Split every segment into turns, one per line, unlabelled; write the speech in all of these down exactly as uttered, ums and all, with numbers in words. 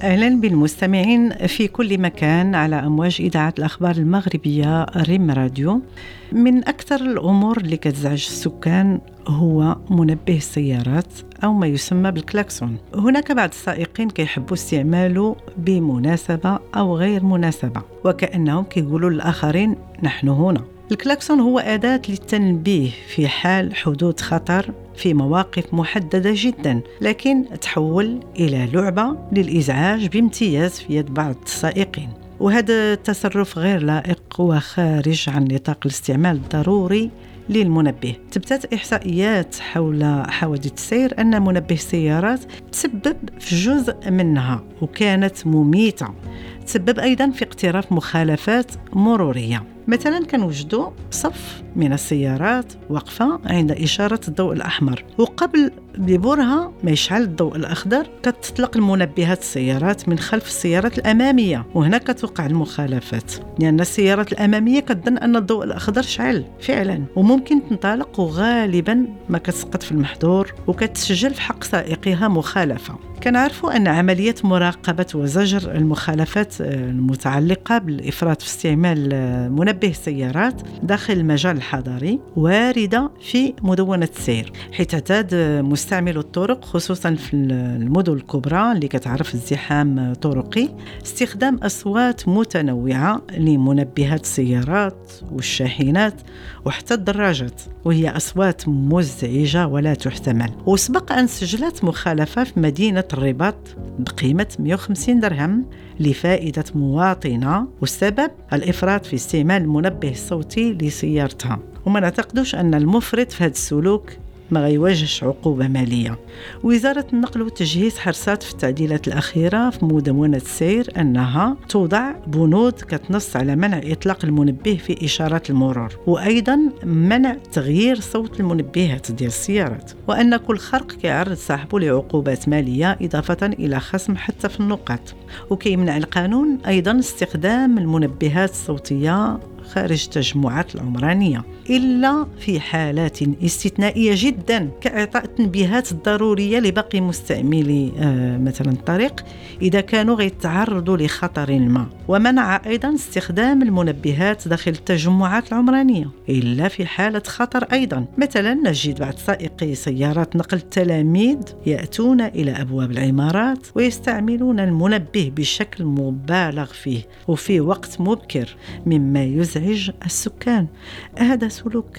أهلا بالمستمعين في كل مكان على أمواج إذاعة الأخبار المغربية ريم راديو. من أكثر الأمور اللي كتزعج السكان هو منبه السيارات أو ما يسمى بالكلاكسون. هناك بعض السائقين كيحبوا استعماله بمناسبة أو غير مناسبة، وكأنهم كيقولوا للآخرين نحن هنا. الكلاكسون هو أداة للتنبيه في حال حدوث خطر في مواقف محددة جدا، لكن تحول إلى لعبة للإزعاج بامتياز في يد بعض السائقين. وهذا التصرف غير لائق وخارج عن نطاق الاستعمال الضروري للمنبه. تبتت إحصائيات حول حوادث السير أن منبه السيارات تسبب في جزء منها وكانت مميتة. تسبب أيضا في اقتراف مخالفات مرورية. مثلا كنوجدوا صف من السيارات واقفة عند إشارة الضوء الأحمر، وقبل ببورها ما يشعل الضوء الأخضر كتطلق المنبهات السيارات من خلف السيارات الأمامية، وهنا كتوقع المخالفات لأن يعني السيارات الأمامية كتظن أن الضوء الأخضر شعل فعلا وممكن تنطلق، وغالبا ما كتسقط في المحظور وكتسجل في حق سائقها مخالفة. كنعرفوا أن عملية مراقبة وزجر المخالفات المتعلقة بالإفراط في استعمال منبه السيارات داخل المجال الحضري واردة في مدونة السير، حيث اعتاد مستعمل الطرق خصوصا في المدن الكبرى اللي كتعرف ازدحام طرقي استخدام أصوات متنوعة لمنبهات السيارات والشاحنات وحتى الدراجات، وهي أصوات مزعجة ولا تحتمل. وسبق أن سجلت مخالفة في مدينة الرباط بقيمة مئة وخمسين درهم لفائدة مواطنة، والسبب الإفراط في استعمال المنبه الصوتي لسيارتها. وما نعتقدوش أن المفرط في هذا السلوك ما غيواجهش عقوبة مالية. وزارة النقل والتجهيز حرصت في التعديلات الأخيرة في مدونة السير أنها توضع بنود كتنص على منع إطلاق المنبه في إشارات المرور، وأيضا منع تغيير صوت المنبهات ديال السيارات، وأن كل خرق كيعرض صاحبه لعقوبات مالية إضافة إلى خصم حتى في النقاط. وكيمنع القانون أيضا استخدام المنبهات الصوتية خارج التجمعات العمرانية إلا في حالات استثنائية جدا كإعطاء التنبيهات الضرورية لباقي مستعملي آه مثلا الطريق إذا كانوا غيتعرضوا لخطر ما. ومنع أيضا استخدام المنبهات داخل التجمعات العمرانية إلا في حالة خطر أيضا. مثلا نجد بعض سائقي سيارات نقل التلاميذ يأتون إلى أبواب العمارات ويستعملون المنبه بشكل مبالغ فيه وفي وقت مبكر مما يزعج السكان. هذا سلوك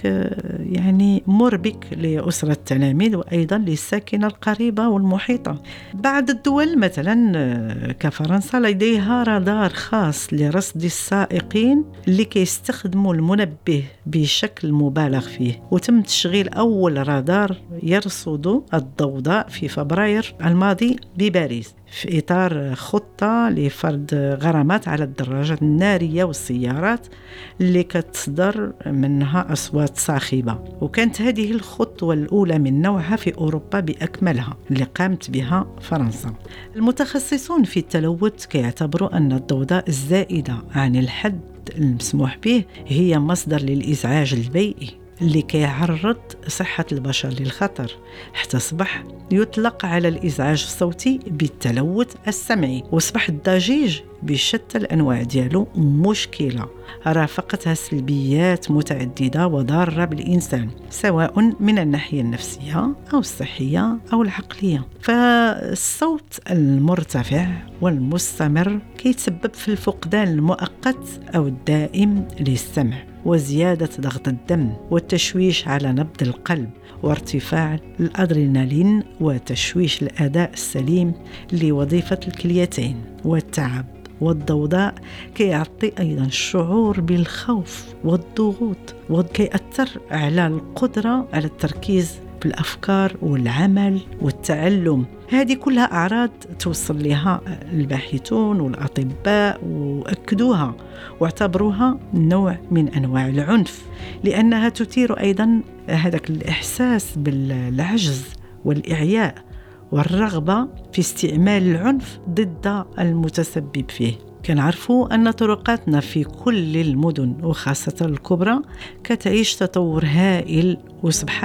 يعني مربك لأسرة التلاميذ وأيضا للساكنة القريبة والمحيطة. بعض الدول مثلا كفرنسا لديها رادار خاص لرصد السائقين اللي كيستخدموا المنبه بشكل مبالغ فيه، وتم تشغيل أول رادار يرصد الضوضاء في فبراير الماضي بباريس في إطار خطة لفرض غرامات على الدراجات النارية والسيارات اللي كتصدر منها أصوات صاخبة. وكانت هذه الخطوة الأولى من نوعها في أوروبا بأكملها اللي قامت بها فرنسا. المتخصصون في التلوث كيعتبروا أن الضوضاء الزائدة عن الحد المسموح به هي مصدر للإزعاج البيئي اللي كيعرض صحة البشر للخطر، حتى أصبح يطلق على الإزعاج الصوتي بالتلوث السمعي، وأصبح الضجيج بشتى الأنواع ديالو مشكلة رافقتها سلبيات متعددة وضارة بالإنسان سواء من الناحية النفسية أو الصحية أو العقلية. فالصوت المرتفع والمستمر كيتسبب في الفقدان المؤقت أو الدائم للسمع وزيادة ضغط الدم والتشويش على نبض القلب وارتفاع الأدرينالين وتشويش الأداء السليم لوظيفة الكليتين والتعب. والضوضاء كيعطي أيضا الشعور بالخوف والضغوط وكيأثر على القدرة على التركيز في الأفكار والعمل والتعلم. هذه كلها أعراض توصل لها الباحثون والأطباء وأكدوها واعتبروها نوع من أنواع العنف، لأنها تثير أيضا هذاك الإحساس بالعجز والإعياء والرغبة في استعمال العنف ضد المتسبب فيه. كنعرفوا أن طرقاتنا في كل المدن وخاصة الكبرى كتعيش تطور هائل وصبحت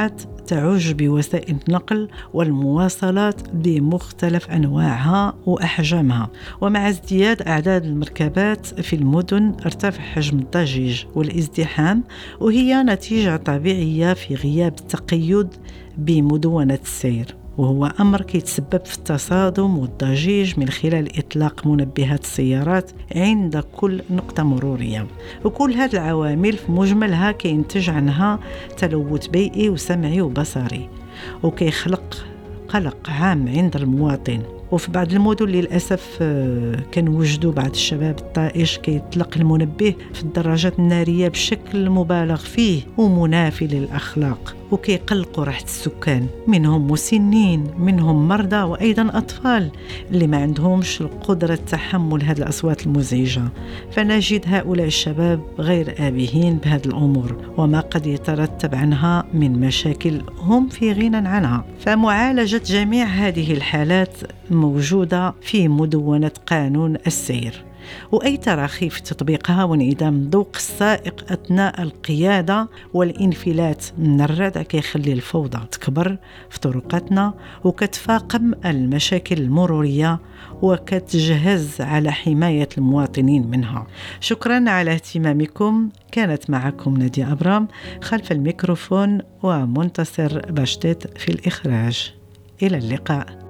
تعج بوسائل النقل والمواصلات بمختلف أنواعها وأحجامها. ومع ازدياد أعداد المركبات في المدن ارتفع حجم الضجيج والازدحام، وهي نتيجة طبيعية في غياب التقيد بمدونة السير، وهو أمر كيتسبب في التصادم والضجيج من خلال إطلاق منبهات السيارات عند كل نقطة مرورية. وكل هذه العوامل في مجملها كينتج عنها تلوث بيئي وسمعي وبصري، وكيخلق قلق عام عند المواطن. وفي بعض المدن للأسف كنوجدوا بعض الشباب الطائش كيطلق المنبه في الدراجات النارية بشكل مبالغ فيه ومنافي للأخلاق، وكيقلقوا راحة السكان، منهم مسنين، منهم مرضى، وأيضا أطفال اللي ما عندهمش القدرة تحمل هذه الأصوات المزعجة. فنجد هؤلاء الشباب غير آبهين بهذه الأمور وما قد يترتب عنها من مشاكل هم في غنى عنها. فمعالجة جميع هذه الحالات موجودة في مدونة قانون السير، وأي تراخي في تطبيقها وانعدام ذوق السائق أثناء القيادة والانفلات من الردع كيخلي الفوضى تكبر في طرقاتنا وكتفاقم المشاكل المرورية وكتجهز على حماية المواطنين منها. شكرا على اهتمامكم. كانت معكم نادية أبرام خلف الميكروفون ومنتصر باشتت في الإخراج. إلى اللقاء.